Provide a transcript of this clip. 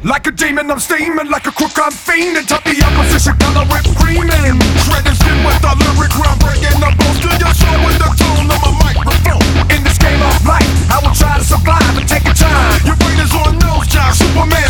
Like a demon, I'm steaming. Like a crook, I'm fiending. Top the opposition, color whip creaming. Shredding skin with the lyric, groundbreaking. The boast to your show with the tone of a microphone. In this game of life, I will try to survive and take a time. Your brain is on nose job, Superman.